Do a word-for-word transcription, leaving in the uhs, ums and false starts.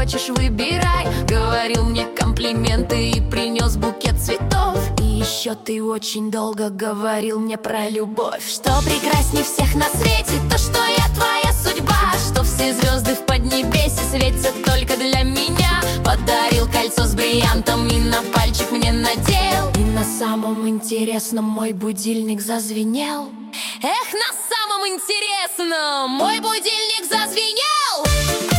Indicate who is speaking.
Speaker 1: хочешь, выбирай. Говорил мне комплименты и принес букет цветов. И еще ты очень долго говорил мне про любовь. Что прекрасней всех на свете, то, что я твоя судьба, что все звезды в поднебесье светят только для меня. Подарил кольцо с бриллиантом и на пальчик мне надел. И на самом интересном мой будильник зазвенел. Эх, на самом интересном мой будильник зазвенел.